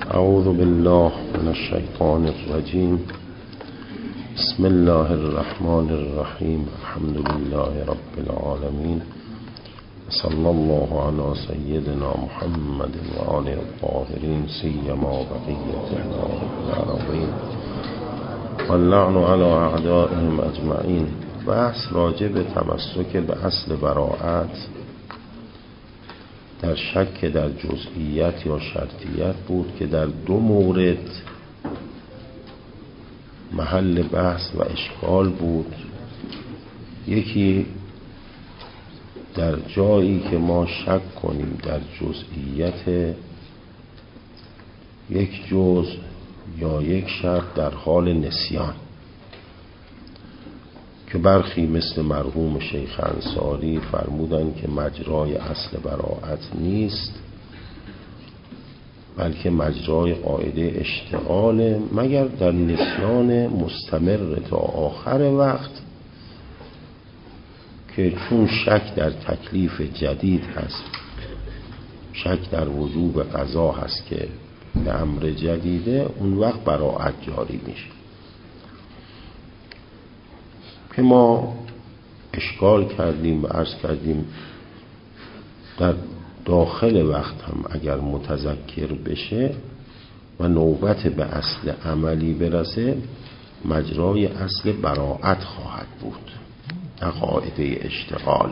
اعوذ بالله من الشیطان الرجیم. بسم الله الرحمن الرحیم. الحمد لله رب العالمین. صلی الله علی سیدنا محمد و آله الطاهرین سیما بقیة الله العربین و اللعن علی اعدائهم اجمعین. بحث راجع به تمسک به اصل براءت در شک در جزئیت یا شرطیت بود که در دو مورد محل بحث و اشکال بود. یکی در جایی که ما شک کنیم در جزئیت یک جزء یا یک شرط در حال نسیان، که برخی مثل مرحوم شیخ انصاری فرمودند که مجرای اصل براءت نیست، بلکه مجرای قاعده اشتغال، مگر در نسیان مستمر تا آخر وقت، که چون شک در تکلیف جدید هست، شک در وجوب قضا هست که به امر جدیده، اون وقت براءت جاری میشه. که ما اشکال کردیم و عرض کردیم در داخل وقت هم اگر متذکر بشه و نوبت به اصل عملی برسه، مجرای اصل براءت خواهد بود، در قاعده اشتغال.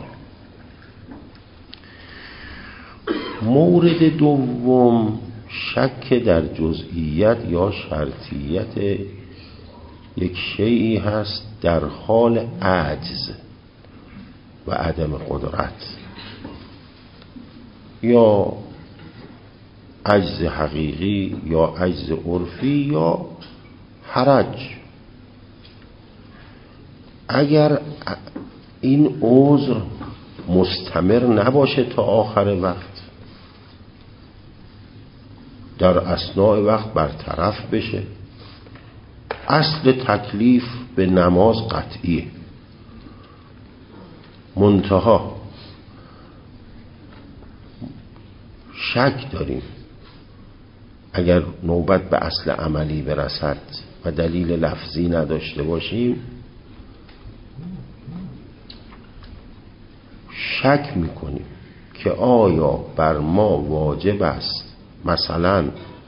مورد دوم شک در جزئیت یا شرطیت یک شیئی هست در حال عجز و عدم قدرت، یا عجز حقیقی یا عجز عرفی یا حرج. اگر این عذر مستمر نباشه تا آخر وقت، در اثناء وقت برطرف بشه، اصل تکلیف به نماز قطعیه. منتها شک داریم اگر نوبت به اصل عملی برسد و دلیل لفظی نداشته باشیم، شک میکنیم که آیا بر ما واجب است مثلا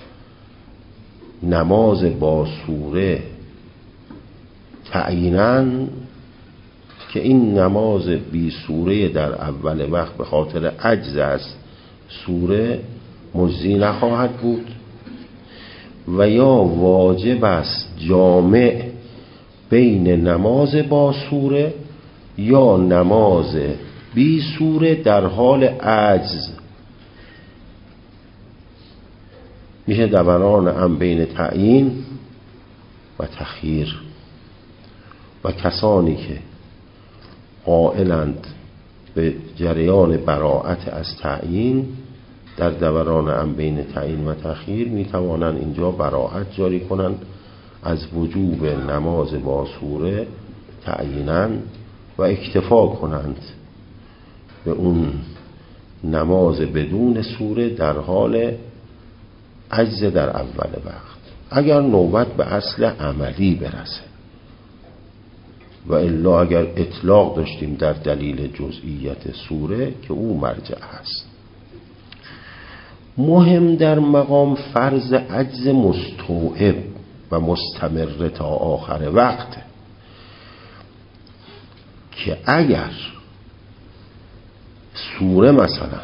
نماز با سوره تعییناً، که این نماز بی سوره در اول وقت به خاطر عجز از سوره مجزی نخواهد بود، و یا واجب است جامع بین نماز با سوره یا نماز بی سوره در حال عجز. میشه دوران هم بین تعیین و تخییر. و کسانی که قائلند به جریان براءت از تعیین، در دوران هم بین تعیین و تخییر میتوانند اینجا براءت جاری کنند از وجوب نماز با سوره تعییناً و اکتفا کنند به اون نماز بدون سوره در حال عجز در اول وقت، اگر نوبت به اصل عملی برسه. و الا اگر اطلاق داشتیم در دلیل جزئیت سوره که او مرجع هست. مهم در مقام فرض عجز مستوعب و مستمر تا آخر وقت، که اگر سوره مثلا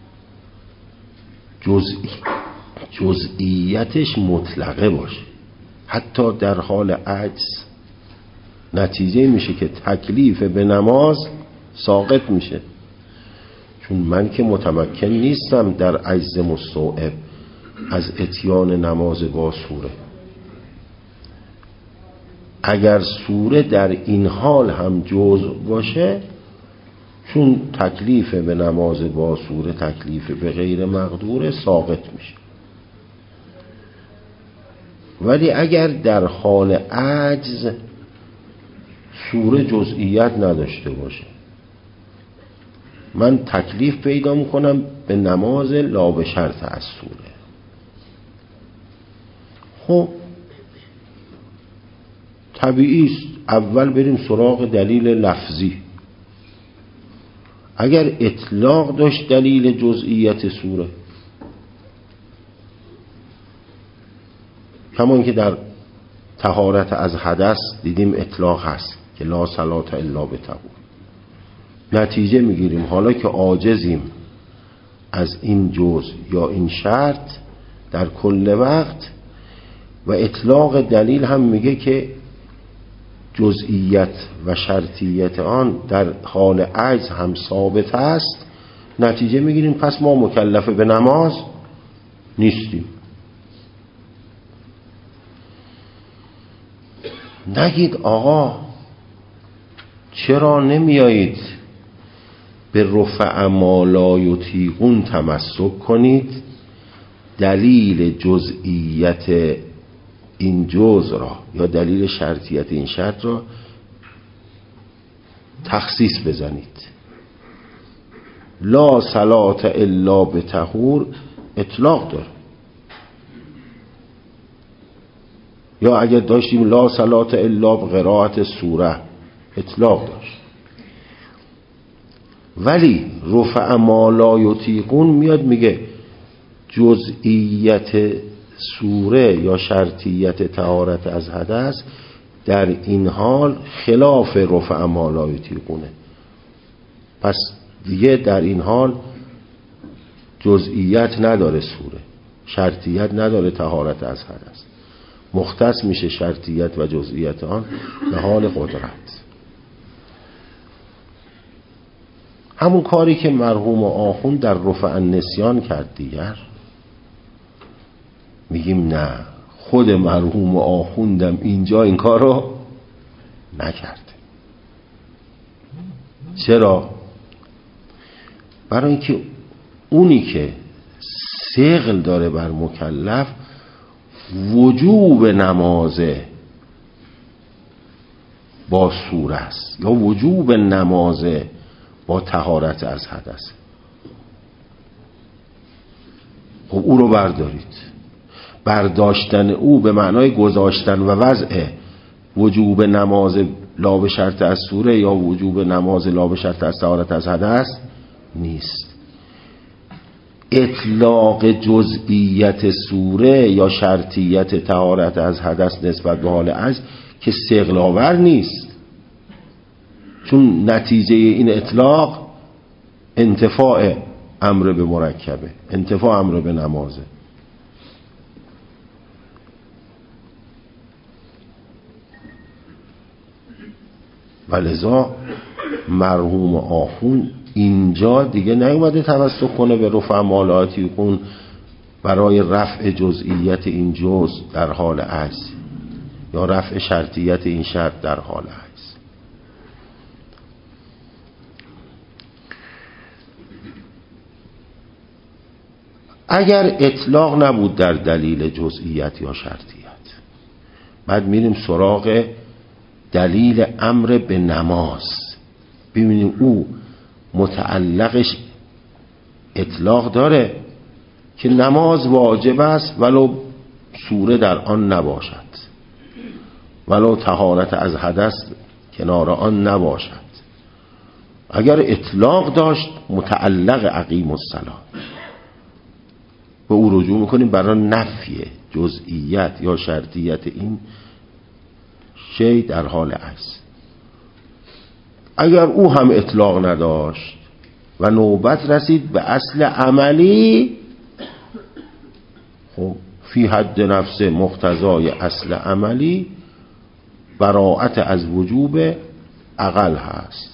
جزئیتش مطلقه باشه حتی در حال عجز، نتیجه میشه که تکلیف به نماز ساقط میشه، چون من که متمکن نیستم در عجز مستوعب از اتیان نماز با سوره. اگر سوره در این حال هم جزء باشه، چون تکلیف به نماز با سوره تکلیف به غیر مقدور، ساقط میشه. ولی اگر در حال عجز سوره جزئیت نداشته باشه، من تکلیف پیدا میکنم به نماز لا به شرط از سوره، خب طبیعی است اول بریم سراغ دلیل لفظی. اگر اطلاق داشت دلیل جزئیت سوره، همون که در طهارت از حدث دیدیم اطلاق هست که لا صلاة الا بطهور، نتیجه میگیریم حالا که عاجزیم از این جزء یا این شرط در کل وقت، و اطلاق دلیل هم میگه که جزئیت و شرطیت آن در حال عجز هم ثابت است، نتیجه میگیریم پس ما مکلف به نماز نیستیم. نگید آقا چرا نمیایید به رفع ما لا یطیقون تمسک کنید، دلیل جزئیت این جزء را یا دلیل شرطیت این شرط را تخصیص بزنید. لا صلاة الا بطهور اطلاق داره، یا اگر داشتیم لا صلاة الا بقراءت سوره اطلاق داشت، ولی رفع ما لا یطیقون میاد میگه جزئیت سوره یا شرطیت طهارت از حدث در این حال خلاف رفع ما لا یطیقونه، پس دیگه در این حال جزئیت نداره سوره، شرطیت نداره طهارت از حدث، مختص میشه شرطیت و جزئیت آن به حال قدرت. همون کاری که مرحوم آخوند در رفع النسیان کرد دیگر، میگیم نه خود مرحوم آخوندم اینجا این کار رو نکرده. چرا؟ برای اینکه اونی که ثقل داره بر مکلف وجوب نماز با سوره است یا وجوب نماز با طهارت از حدث. خب او رو بردارید، برداشتن او به معنای گذاشتن و وضع وجوب نماز لا به شرط از سوره یا وجوب نماز لا به شرط از طهارت از حدث نیست. اطلاق جزئیت سوره یا شرطیت طهارت از حدث نسبت به حال عجز که ثقل آور نیست، چون نتیجه این اطلاق انتفاع امر به مرکبه، انتفاع امر به نمازه. ولذا مرحوم آخوند اینجا دیگه نیومده توسط کنه به رفع مالاتی کن برای رفع جزئیت این جزء در حال عجز یا رفع شرطیت این شرط در حال عجز. اگر اطلاق نبود در دلیل جزئیت یا شرطیت، بعد میریم سراغ دلیل امر به نماز، ببینیم او متعلقش اطلاق داره که نماز واجب است ولو سوره در آن نباشد، ولو طهارت از حدث کنار آن نباشد. اگر اطلاق داشت متعلق اقیم الصلاة، به او رجوع میکنیم برای نفی جزئیت یا شرطیت این شی در حال عجز. اگر او هم اطلاق نداشت و نوبت رسید به اصل عملی، خب فی حد نفس مقتضای اصل عملی براءت از وجوب اقل هست.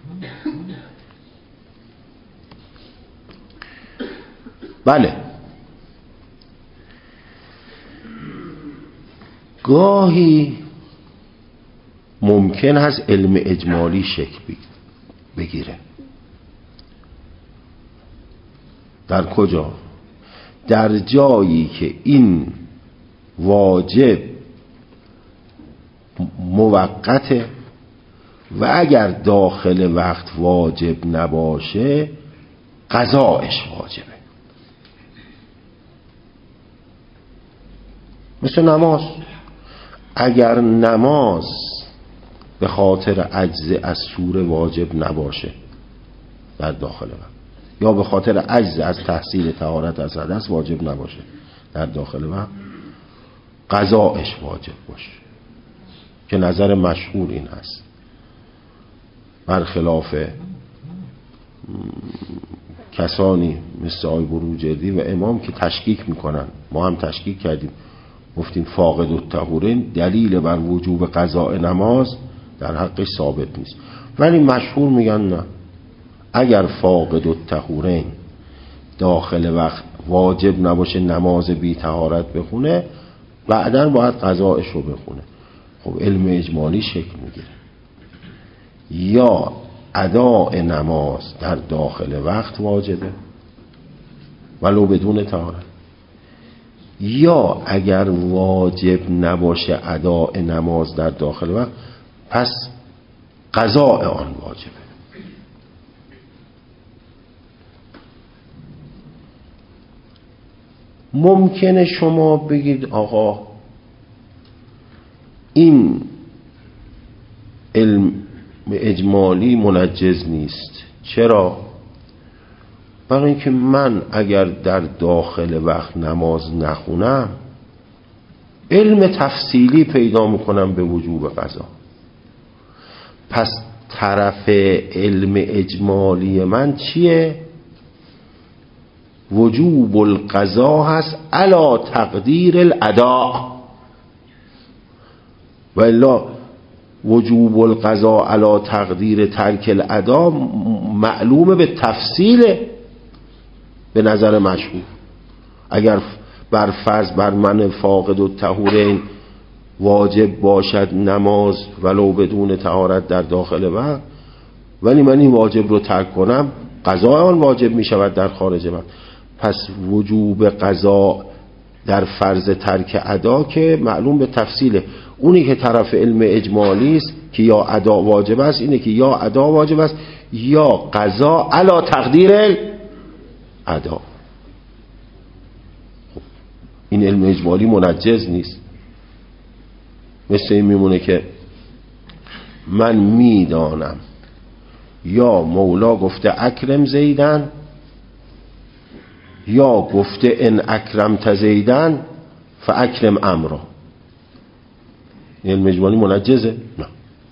بله، گاهی ممکن هست علم اجمالی شکل بگیره. در کجا؟ در جایی که این واجب موقته و اگر داخل وقت واجب نباشه قضایش واجبه. مثل نماز. اگر نماز به خاطر عجز از سوره واجب نباشه در داخل وقت، یا به خاطر عجز از تحصیل طهارت از حدث واجب نباشه در داخل وقت، قضایش واجب باشه، که نظر مشهور این هست، برخلاف کسانی مثل آقای بروجردی و امام که تشکیک میکنن. ما هم تشکیک کردیم، گفتیم فاقد الطهورین دلیل بر وجوب قضاء نماز در حقش ثابت نیست، ولی مشهور میگن نه، اگر فاقد الطهورین داخل وقت واجب نباشه نماز بی طهارت بخونه، بعداً باید قضایش رو بخونه. خب علم اجمالی شکل میگیره، یا اداء نماز در داخل وقت واجبه ولو بدون طهارت، یا اگر واجب نباشه اداء نماز در داخل وقت، پس قضاء آن واجبه. ممکنه شما بگید آقا این علم اجمالی منجز نیست. چرا؟ برای اینکه من اگر در داخل وقت نماز نخونم، علم تفصیلی پیدا میکنم به وجوب قضا. پس طرف علم اجمالی من چیه؟ وجوب القضا هست علی تقدیر الاداء، و الا وجوب القضا علی تقدیر ترک الاداء معلومه به تفصیل به نظر مشهور. اگر بر فرض بر من فاقد الطهورین واجب باشد نماز ولو بدون طهارت در داخل وقت، ولی من این واجب رو ترک کنم، قضا آن واجب می شود در خارج وقت. پس وجوب قضا در فرض ترک ادا که معلوم به تفصیله. اونی که طرف علم اجمالی است که یا ادا واجب است، اینه که یا ادا واجب است یا قضا علی تقدیر ادا. خب این علم اجمالی منجز نیست. مثل این میمونه که من میدانم یا مولا گفته اکرم زیدن، یا گفته ان اکرمت زیدن فاکرم امرا. علم اجمالی منجزه؟ نه.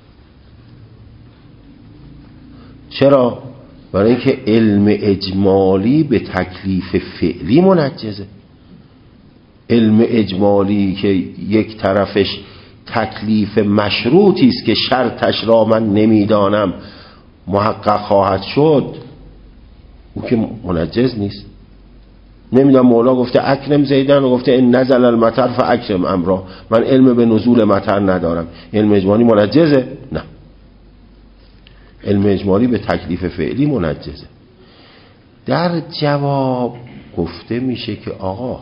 چرا؟ برای اینکه علم اجمالی به تکلیف فعلی منجزه. علم اجمالی که یک طرفش تکلیف مشروطی است که شرطش را من نمیدانم محقق خواهد شد، او که منجز نیست. نمیدونم مولا گفته اکرم زیدن و گفته ان نزل المطر فاکرم امرا، من علم به نزول مطر ندارم، علم اجمالی منجزه؟ نه. علم اجمالی به تکلیف فعلی منجزه. در جواب گفته میشه که آقا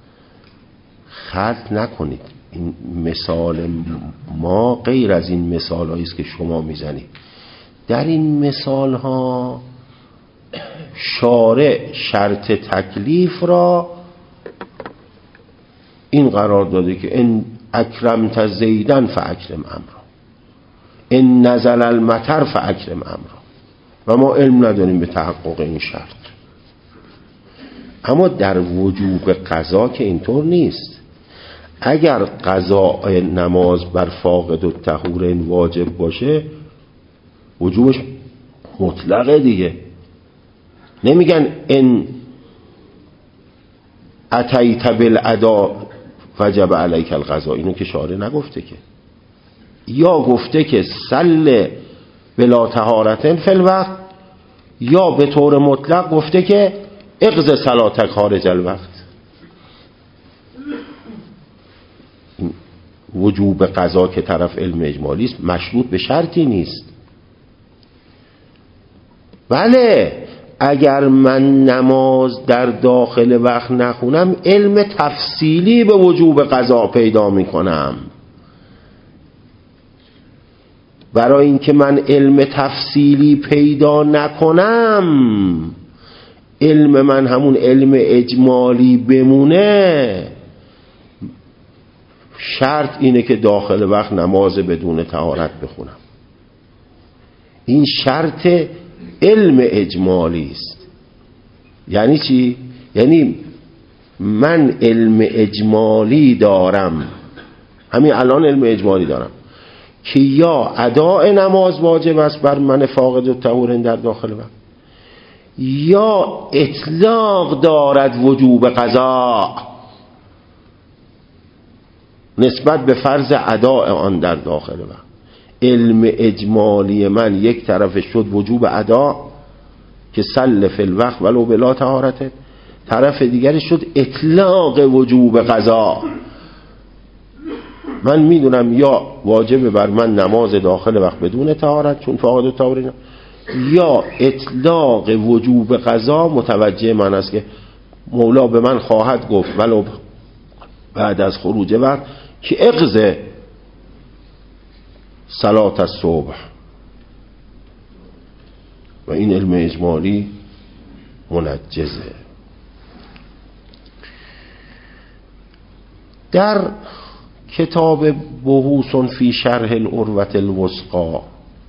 خلط نکنید، این مثال ما غیر از این مثال هایی است که شما میزنید. در این مثال ها شارع شرط تکلیف را این قرار داده که ان اکرمت زیدن فاکرم امرا، ان نزل المطر فاکرم امرا، و ما علم نداریم به تحقق این شرط. اما در وجوب قضا که اینطور نیست. اگر قضا نماز بر فاقد الطهورین واجب باشه، وجوبش مطلقه دیگه. نمیگن ان اتیت بالادا وجب علیک القضا، اینو که شارع نگفته که. یا گفته که صل بلا طهارتن فی الوقت، یا به طور مطلق گفته که اقض صلاتک خارج الوقت. وجوب قضا که طرف علم اجمالی است مشروط به شرطی نیست. بله اگر من نماز در داخل وقت نخونم، علم تفصیلی به وجوب قضا پیدا میکنم. برای اینکه من علم تفصیلی پیدا نکنم، علم من همون علم اجمالی بمونه، شرط اینه که داخل وقت نماز بدون طهارت بخونم. این شرط علم اجمالی است. یعنی چی؟ یعنی من علم اجمالی دارم، همین الان علم اجمالی دارم که یا اداء نماز واجب است بر من فاقد الطهورین در داخل وقت، یا اطلاق دارد وجوب قضا نسبت به فرض اداء آن در داخل وقت. علم اجمالی من یک طرف شد وجوب ادا که سل فی الوقت ولو بلا طهارته، طرف دیگری شد اطلاق وجوب قضا. من میدونم یا واجب بر من نماز داخل وقت بدون طهارت چون فاقد الطهورین، یا اطلاق وجوب قضا متوجه من است که مولا به من خواهد گفت ولو بعد از خروج وقت که اقض صلات الصبح. و این علم اجمالی منجزه. در کتاب بحوث فی شرح العروة الوثقی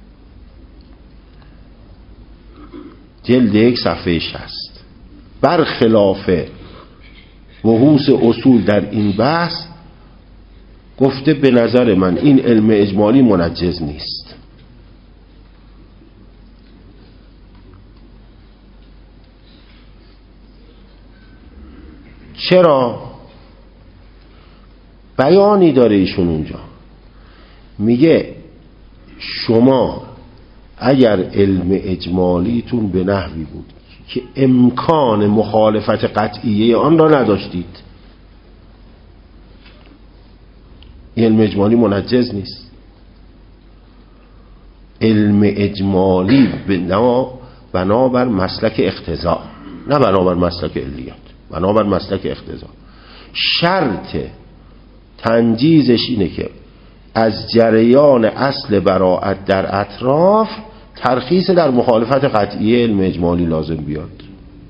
جلد 1 صفحه 60 برخلاف بحوث اصول در این بحث گفته به نظر من این علم اجمالی منجز نیست. چرا؟ بیانی داره ایشون اونجا، میگه شما اگر علم اجمالیتون به نحوی بود که امکان مخالفت قطعیه آن را نداشتید، علم اجمالی منجز نیست. علم اجمالی بنابر مسلک اقتضا، نه بنابر مسلک علیت، بنابر مسلک اقتضا. شرط تنجیزش اینه که از جریان اصل براءت در اطراف ترخیص در مخالفت قطعی علم اجمالی لازم بیاد.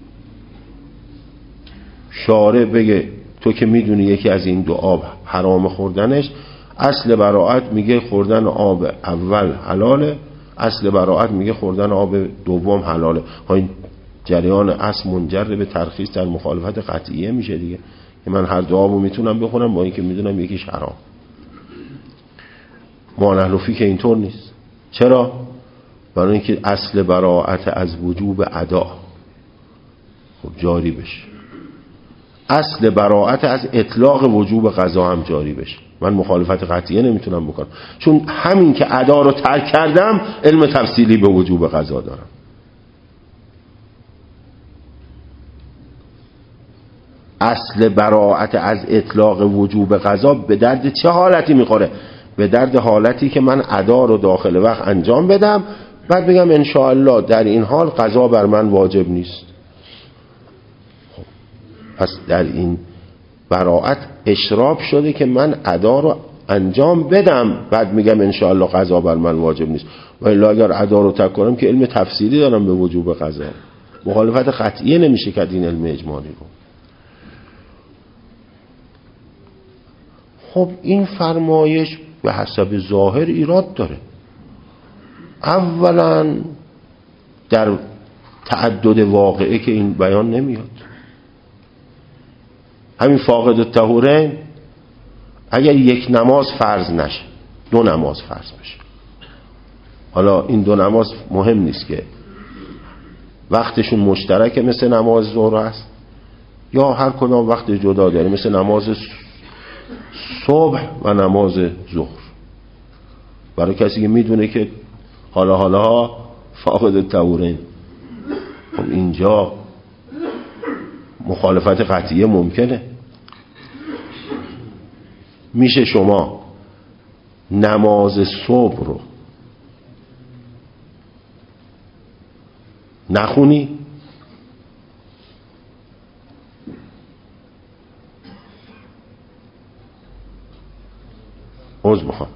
شارع بگه تو که میدونی یکی از این دو آب حرام خوردنش، اصل براءت میگه خوردن آب اول حلاله، اصل براءت میگه خوردن آب دوم حلاله. این جریان اصل منجر به ترخیص در مخالفت قطعیه میشه دیگه، که من هر دو آبو میتونم بخورم با اینکه میدونم یکیش حرام. مانحلوفی که اینطور نیست. چرا؟ برای اینکه اصل براءت از وجوب ادا خب جاری بشه، اصل براءت از اطلاق وجوب قضا هم جاری بشه. من مخالفت قطعیه نمیتونم بکنم، چون همین که ادا رو ترک کردم علم تفصیلی به وجوب قضا دارم. اصل براءت از اطلاق وجوب قضا به درد چه حالتی میخوره؟ به درد حالتی که من ادا رو داخل وقت انجام بدم بعد بگم انشاءالله در این حال قضا بر من واجب نیست. خب پس در این براءت اشراب شده که من ادا رو انجام بدم بعد میگم انشاءالله قضا بر من واجب نیست. و الا اگر ادا رو ترک کنم که علم تفصیلی دارم به وجوب قضا، مخالفت قطعیه نمیشه کرد این علم اجمالی رو. خب این فرمایش به حسب ظاهر ایراد داره. اولا در تعدد واقعه که این بیان نمیاد. همین فاقد الطهورین اگر یک نماز فرض نشه، دو نماز فرض بشه. حالا این دو نماز مهم نیست که وقتشون مشترکه مثل نماز ظهر است یا هر کدام وقت جدا داره مثل نماز صبح و نماز ظهر. برای کسی که میدونه که حالا فاقد الطهورین، خب اینجا مخالفت قطعیه ممکنه. میشه شما نماز صبح رو نخونی عذر میخوام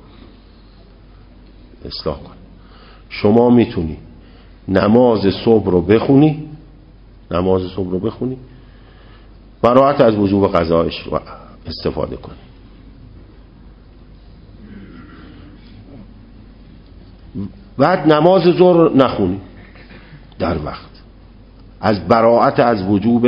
اصلاح کن، شما میتونی نماز صبح رو بخونی، نماز صبح رو بخونی براءت از وجوب قضایش رو استفاده کنی. بعد نماز ظهر رو نخونی در وقت. از براءت از وجوب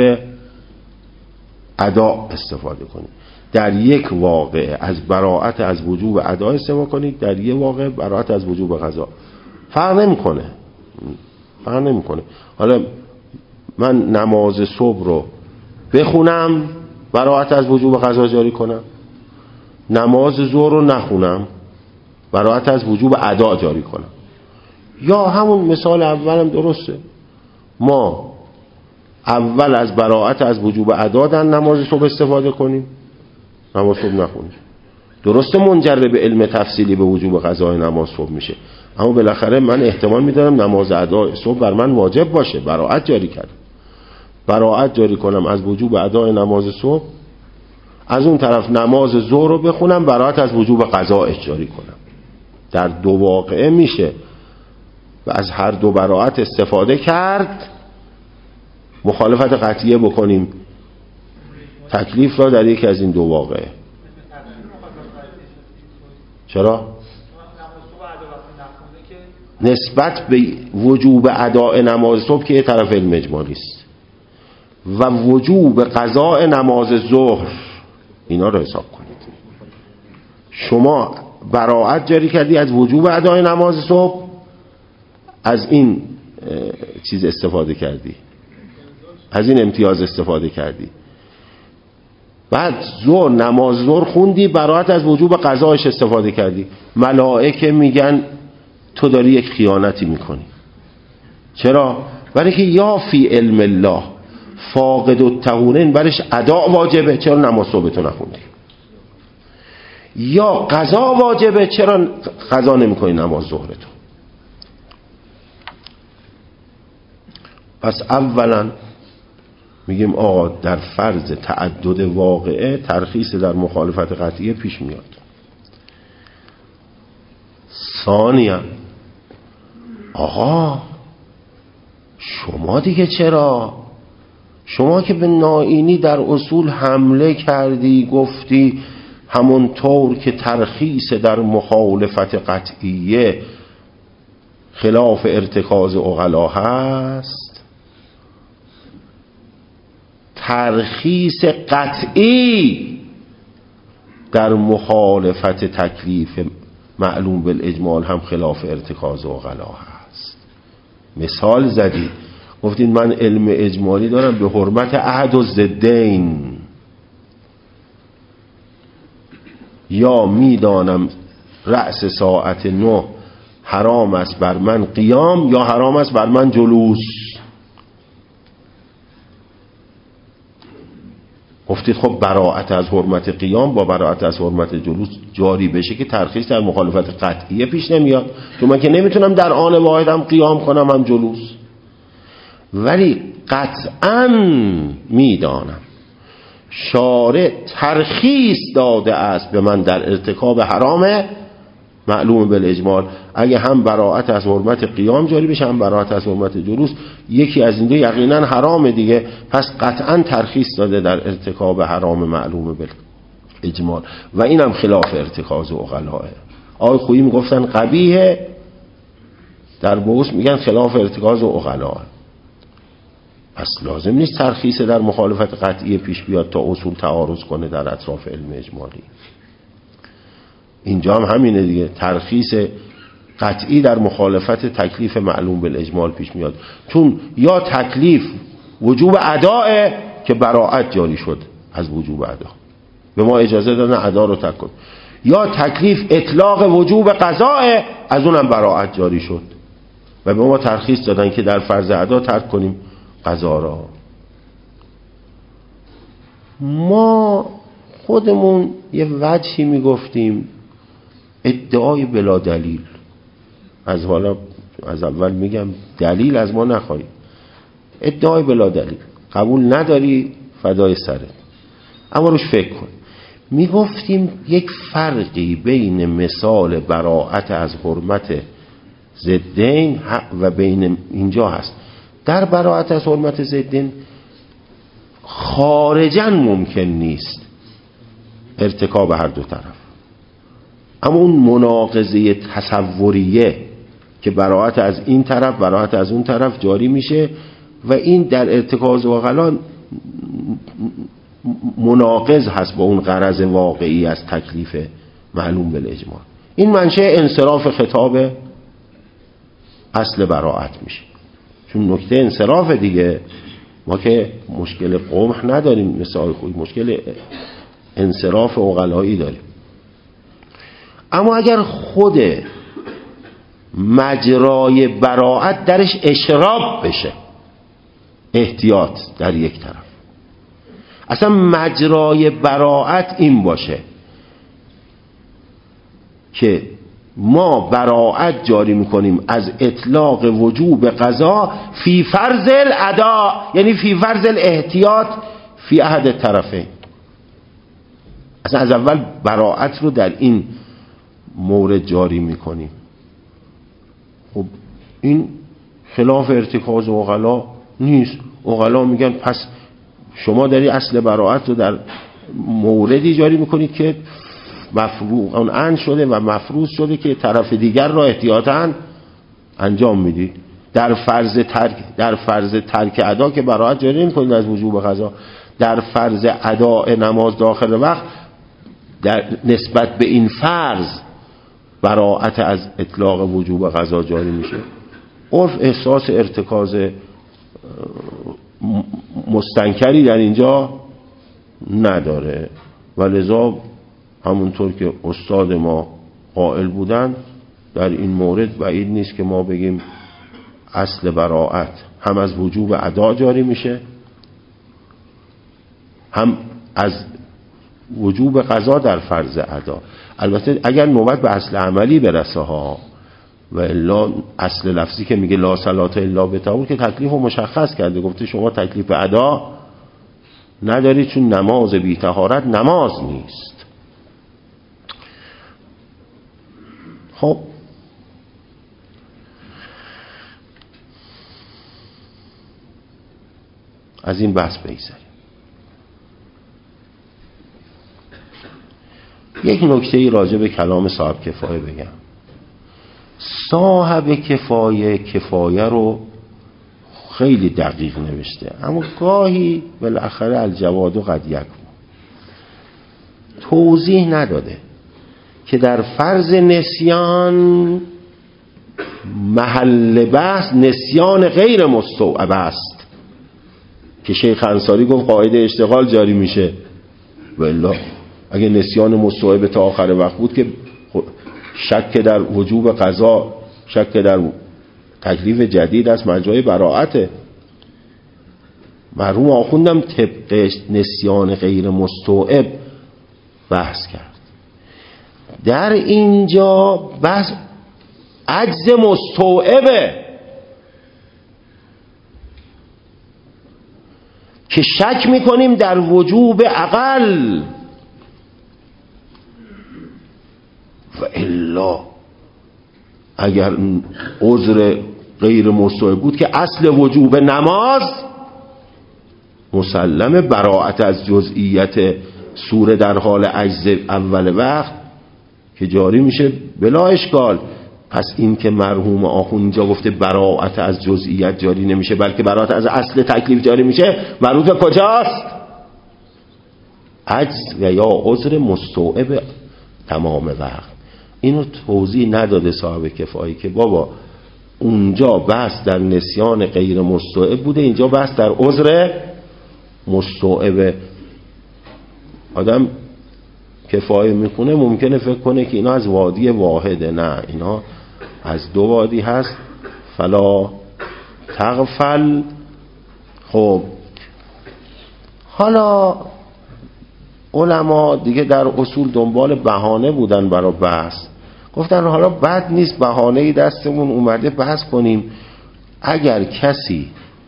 ادا استفاده کنید. در یک واقعه از براءت از وجوب ادا استفاده کنید، در یک واقعه براءت از وجوب قضا. فرق نمیکنه. حالا من نماز صبح رو بخونم براءت از وجوب قضا جاری کنم، نماز ظهر رو نخونم براءت از وجوب ادا جاری کنم. یا همون مثال اولم درسته، ما اول از براءت از وجوب ادا در نماز صبح استفاده کنیم، نماز صبح نخونیم. درسته منجر به علم تفصیلی به وجوب قضای نماز صبح میشه، اما بالاخره من احتمال میدارم نماز ادا صبح بر من واجب باشه، براءت جاری کردم، براءت جاری کنم از وجوب ادای نماز صبح، از اون طرف نماز ظهر رو بخونم براءت از وجوب قضا جاری کنم. در دو واقعه میشه و از هر دو براءت استفاده کرد. مخالفت قطعیه بکنیم تکلیف را در یکی از این دو واقعه. چرا؟ نسبت به وجوب اداء نماز صبح که یه طرف علم اجمالی است و وجوب قضاء نماز ظهر، اینا رو حساب کنید. شما براءت جاری کردی از وجوب اداء نماز صبح، از این چیز استفاده کردی، از این امتیاز استفاده کردی. بعد ظهر نماز ظهر خوندی، براءت از وجوب قضایش استفاده کردی. ملائکه میگن تو داری یک خیانتی میکنی. چرا؟ برای که یا فی علم الله فاقد الطهورین برش ادا واجبه، چرا نماز صبح تو نخوندی؟ یا قضا واجبه، چرا قضا نمیکنی نماز ظهر تو؟ پس اولا میگیم آقا در فرض تعدد واقعه ترخیص در مخالفت قطعیه پیش میاد. ثانیا آقا شما دیگه چرا؟ شما که به نائینی در اصول حمله کردی، گفتی همونطور که ترخیص در مخالفت قطعیه خلاف ارتکاز عقلا هست، ترخیص قطعی در مخالفت تکلیف معلوم بالاجمال هم خلاف ارتکاز عقلا هست. مثال زدید، گفتید من علم اجمالی دارم به حرمت احد الضدین، یا میدانم رأس ساعت 9 حرام است بر من قیام یا حرام است بر من جلوس. گفتید خب براءت از حرمت قیام با براءت از حرمت جلوس جاری بشه که ترخیص در مخالفت قطعیه پیش نمیاد، چون من که نمیتونم در آن واحدم قیام کنم هم جلوس. ولی قطعا میدانم شارع ترخیص داده است به من در ارتکاب حرام معلوم بالاجمال، اگه هم براءت از حرمت قیام جاری بشه هم براءت از حرمت جلوس، یکی از این دو یقینا حرامه دیگه، پس قطعا ترخیص داده در ارتکاب حرام معلوم بالاجمال و اینم خلاف ارتکاز عقلاه. آقای خویی میگفتن قبیحه، در بوس میگن خلاف ارتکاز عقلاه. پس لازم نیست ترخیص در مخالفت قطعی پیش بیاد تا اصول تعارض کنه در اطراف علم اجمالی. اینجا هم همینه دیگه، ترخیص قطعی در مخالفت تکلیف معلوم بالاجمال پیش میاد، چون یا تکلیف وجوب اداء که براءت جاری شد از وجوب ادا، به ما اجازه دادن ادا رو ترک کن، یا تکلیف اطلاق وجوب قضاء، از اونم براءت جاری شد و به ما ترخیص دادن که در فرض ادا ترک کنیم قضا را. ما خودمون یه وجهی میگفتیم، ادعای بلا دلیل، از اول میگم دلیل از ما نخواهید، ادعای بلا دلیل قبول نداری فدای سرت، اما روش فکر کن. میگفتیم یک فرقی بین مثال براءت از حرمت ضدین و بین اینجا هست. در براءت از حرمت ضدین خارجاً ممکن نیست ارتکاب هر دو طرف، اما اون مناقضه تصوریه که براءت از این طرف براءت از اون طرف جاری میشه و این در ارتکاز عقلا مناقض هست با اون غرض واقعی از تکلیف معلوم بالاجماع. این منشأ انصراف خطاب اصل براءت میشه، چون نکته انصراف دیگه. ما که مشکل قمح نداریم مثل آقای خویی، مشکل انصراف عقلایی داریم. اما اگر خود مجرای براءت درش اشراب بشه، احتیاط در یک طرف، اصلا مجرای براءت این باشه که ما براءت جاری میکنیم از اطلاق وجوب قضا فی فرض الادا، یعنی فی فرض الاحتیاط فی احد الطرفین. اصلا از اول براءت رو در این مورد جاری میکنیم. خب این خلاف ارتکاز عقلا نیست. عقلا میگن پس شما داری اصل براءت رو در موردی جاری میکنید که مفروض شده و مفروض شده که طرف دیگر را احتیاطاً انجام میدید. در فرض ترک ادا که براءت جاری نمی‌کنید از وجوب قضا، در فرض اداء نماز داخل وقت در نسبت به این فرض براءت از اطلاق وجوب قضا جاری میشه. عرف احساس ارتکاز مستنکری در اینجا نداره و لذا همونطور که استاد ما قائل بودن در این مورد بعید نیست که ما بگیم اصل براءت هم از وجوب ادا جاری میشه، هم از وجوب قضا در فرض ادا. البته اگر نوبت به اصل عملی برسه ها، و الا اصل لفظی که میگه لا صلاة الا بطهور که تکلیف رو مشخص کرده، گفته شما تکلیف ادا نداری چون نماز بی طهارت نماز نیست. خب از این بحث بگذاریم. یک نکته راجع به کلام صاحب کفایه بگم. صاحب کفایه رو خیلی دقیق نوشته، اما گاهی بالاخره الجواد قد یکون توضیح نداده که در فرض نسیان محل بحث نسیان غیر مستوعب است که شیخ انصاری گفت قاعده اشتغال جاری میشه. والله اگه نسیان مستوعب تا آخر وقت بود که شک در وجوب قضا، شک در تکلیف جدید از مجرای براءته. مرحوم آخوندم طبق نسیان غیر مستوعب بحث کرد. در اینجا بحث عجز مستوعبه که شک میکنیم در وجوب اقل، و الا اگر عذر غیر مستوعب بود که اصل وجوب نماز مسلم براءت از جزئیت سوره در حال عجز اول وقت که جاری میشه بلا اشکال. پس این که مرحوم آخوند اینجا گفته براءت از جزئیت جاری نمیشه بلکه براءت از اصل تکلیف جاری میشه، مربوط به کجاست؟ عجز و یا عذر مستوعب تمام وقت. اینو توضیح نداده صاحب کفایه که بابا اونجا بحث در نسیان غیر مستوعب بوده، اینجا بحث در عذر مستوعب. آدم کفایه میکنه ممکنه فکر کنه که اینا از وادی واحده، نه، اینا از دو وادی هست. فلا تغفل. خب حالا علما دیگه در اصول دنبال بهانه بودن برای بحث، گفتن حالا بد نیست بهانه‌ای دستمون اومده بحث کنیم. اگر کسی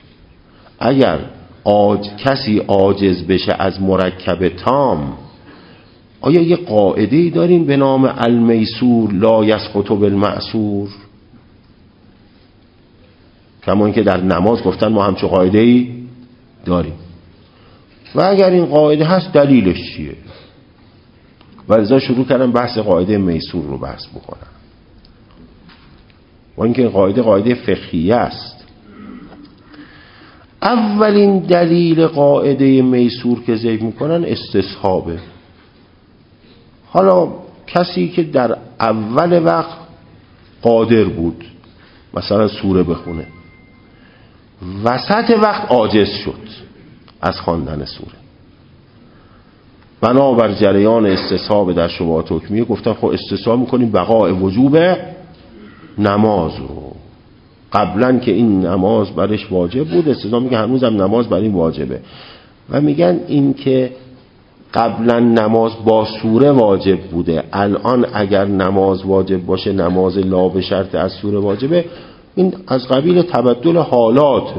عاجز بشه از مرکب تام، آیا یه قاعده‌ای داریم به نام المیسور لا یسقط بالمعسور؟ کما اینکه در نماز گفتن ما همچون قاعده‌ای داریم. و اگر این قاعده هست دلیلش چیه؟ و لذا شروع کردن بحث قاعده میسور رو بحث بکنن. و اینکه قاعده فقهیه است. اولین دلیل قاعده میسور که ذکر میکنن استصحابه. حالا کسی که در اول وقت قادر بود مثلا سوره بخونه، وسط وقت عاجز شد از خواندن سوره، بنابر جریان استصحاب در شبهات حکمیه گفتن خب استصحاب میکنیم بقاء وجوب نماز رو. قبلا که این نماز برش واجب بود، استصحاب میگه هنوزم نماز بر این واجبه. و میگن این که قبلا نماز با سوره واجب بوده، الان اگر نماز واجب باشه نماز لا به شرط از سوره واجبه، این از قبیل تبدل حالاته.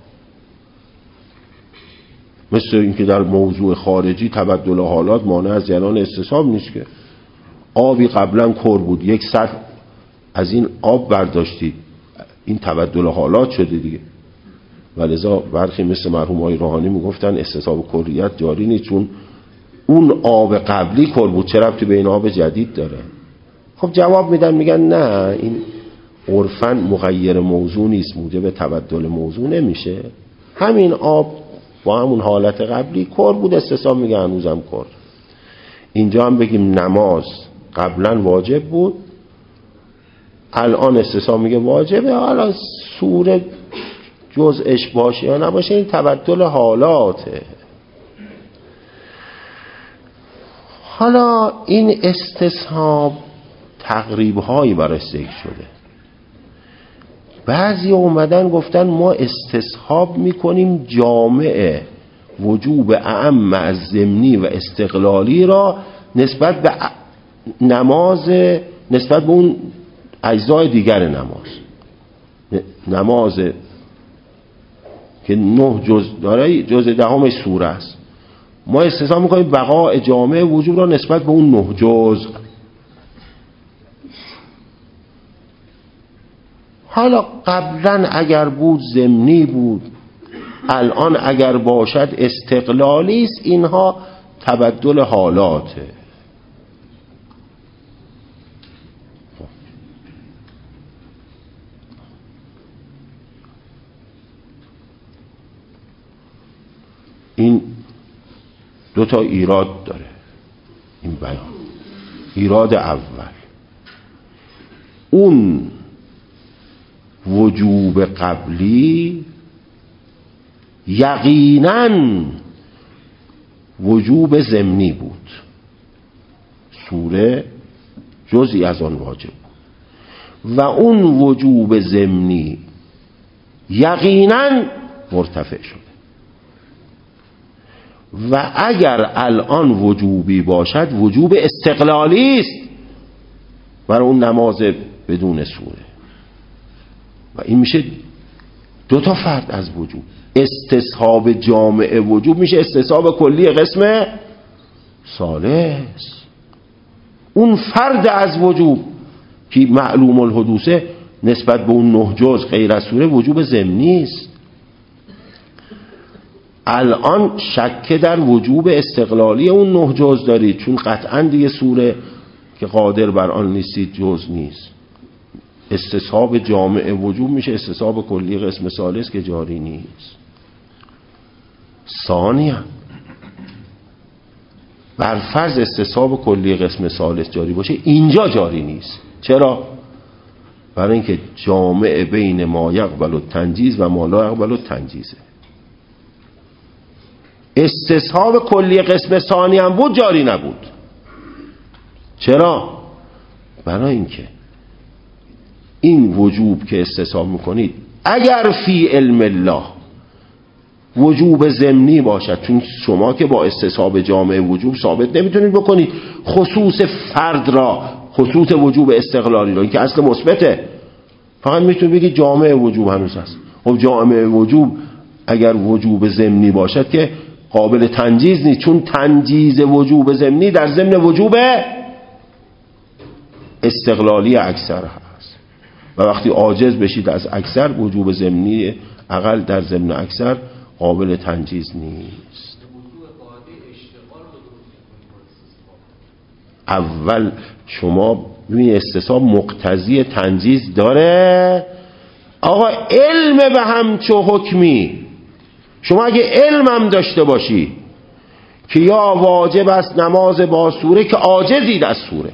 مثل اینکه در موضوع خارجی تبدل حالات مانع از جریان استصحاب نیست که آبی قبلا کر بود، یک سر از این آب برداشتید، این تبدل حالات شده دیگه. ولذا برخی مثل مرحوم آقای روحانی میگفتن استصحاب کریت جاری نیست، چون اون آب قبلی کر بود، چه ربطی به این آب جدید داره؟ خب جواب میدن، میگن نه، این عرفاً مغیر موضوع نیست، موجب تبدل موضوع نمیشه. همین آب با همون حالت قبلی کر بود، استصحاب میگه هنوزم کر. اینجا هم بگیم نماز قبلا واجب بود، الان استصحاب میگه واجبه، حالا سوره جزءش باشه یا نباشه این تبدل حالاته. حالا این استصحاب تقریب هایی براش ذکر شده. بعضی اومدن گفتن ما استصحاب میکنیم جامع وجوب اعم از ضمنی و استقلالی را نسبت به نماز، نسبت به اون اجزای دیگر نماز که 9 جز داره، جز 10 سوره است، ما استصحاب میکنیم بقاء جامع وجوب را نسبت به اون 9 جز. حالا قبلا اگر بود ضمنی بود، الان اگر باشد استقلالی است، اینها تبدل حالاته. این 2 ایراد داره این بیان. ایراد اول، اون وجوب قبلی یقیناً وجوب ضمنی بود، سوره جزئی از آن واجب بود، و اون وجوب ضمنی یقیناً مرتفع شده. و اگر الان وجوبی باشد وجوب استقلالی است برای اون نماز بدون سوره، و این میشه 2 فرد از وجوب. استصحاب جامع وجوب میشه استصحاب کلی قسم ثالث. اون فرد از وجوب که معلوم الحدوثه نسبت به اون 9 جز غیر از سوره وجوب ضمنی است. الان شک در وجوب استقلالی اون 9 جز دارید، چون قطعا دیگه سوره که قادر بر آن نیستید جز نیست. استصحاب جامع وجوب میشه استصحاب کلی قسم ثالث که جاری نیست. ثانیاً بر فرض استصحاب کلی قسم ثالث جاری باشه، اینجا جاری نیست. چرا؟ برای اینکه جامع بین ما یقبل التنجیز و ما لا یقبل التنجیزه. استصحاب کلی قسم ثانی هم بود جاری نبود. چرا؟ برای اینکه این وجوب که استصحاب میکنید اگر فی علم الله وجوب ضمنی باشد، چون شما که با استصحاب جامع وجوب ثابت نمیتونید بکنید خصوص فرد را، خصوص وجوب استقلالی را، این که اصل مثبته، فقط میتونید بگید جامع وجوب هنوز هست. خب جامع وجوب اگر وجوب ضمنی باشد که قابل تنجیز نیست، چون تنجیز وجوب ضمنی در ضمن وجوب استقلالی اکثر هست، و وقتی عاجز بشید از اکثر وجوب ضمنی اقل در ضمن اکثر قابل تنجیز نیست. اول شما ببین استصحاب مقتضی تنجیز داره. آقا علم به همچو حکمی، شما اگه علم هم داشته باشی که یا واجب است نماز با سوره که عاجزید از سوره،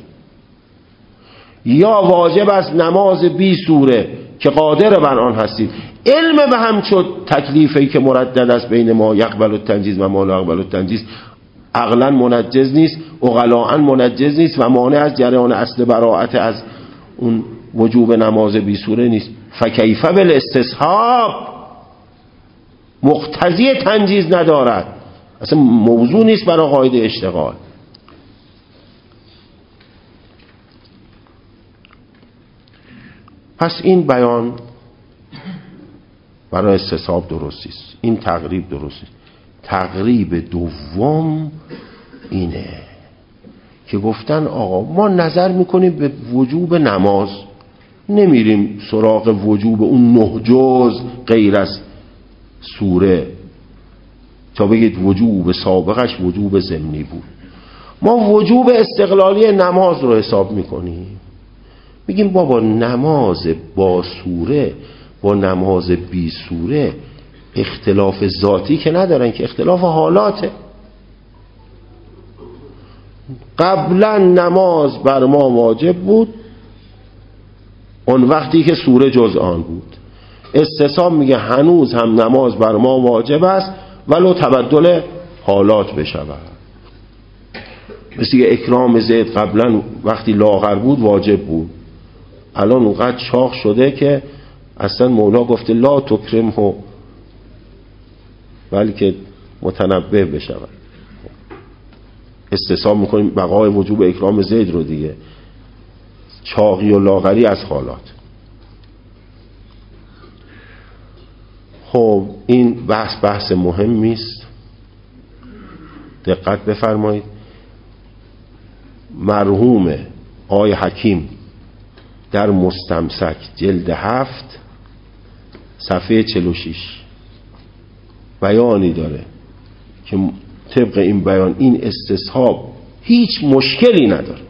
یا واجب است نماز بی سوره که قادر بر آن هستید، علم به همچو تکلیفی که مردد است بین ما یقبل التنجیز و ما لا یقبل التنجیز عقلا منجز نیست، عقلاً منجز نیست و مانع از جریان اصل براءت از اون وجوب نماز بی سوره نیست. فکیف بالاستصحاب، مقتضی تنجیز ندارد، اصلا موضوع نیست برای قاعده اشتغال. پس این بیان برای استصحاب درست است، این تقریب درست است. تقریب دوم اینه که گفتن آقا ما نظر میکنیم به وجوب نماز، نمیریم سراغ وجوب اون 9 جز غیر از سوره تا بگید وجوب سابقش وجوب ضمنی بود. ما وجوب استقلالی نماز رو حساب میکنیم، میگیم بابا نماز با سوره با نماز بی سوره اختلاف ذاتی که ندارن، که اختلاف حالاته. قبلا نماز بر ما واجب بود اون وقتی که سوره جز آن بود. استصحاب میگه هنوز هم نماز بر ما واجب است ولو تبدل حالات بشود. مثل که اکرام زید قبلا وقتی لاغر بود واجب بود، الان اونقدر چاق شده که اصلا مولا گفته لا تکرمه بلکه متنبه بشود. استصحاب میکنیم بقای وجوب اکرام زید رو دیگه، چاقی و لاغری از حالات. خب این بحث مهمی است، دقت بفرمایید. مرحوم آقای حکیم در مستمسک جلد 7 صفحه 46 بیانی داره که طبق این بیان این استصحاب هیچ مشکلی نداره.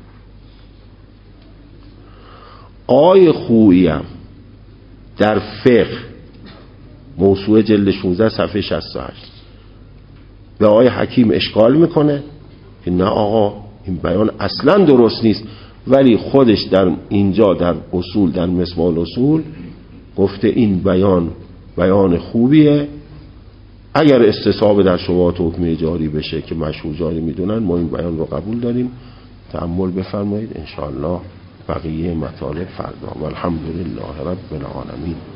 آقای خویی هم در فقه موسوعه جلد 16 صفحه 68 به آقای حکیم اشکال میکنه که نه آقا این بیان اصلا درست نیست، ولی خودش در اینجا در اصول در مصباح الاصول گفته این بیان خوبیه. اگر استصحاب در شبهات حکمی جاری بشه که مشهور جاری میدونن ما این بیان رو قبول داریم. تأمل بفرمایید انشاءالله بقیه مطالب فردا. والحمدلله رب العالمین.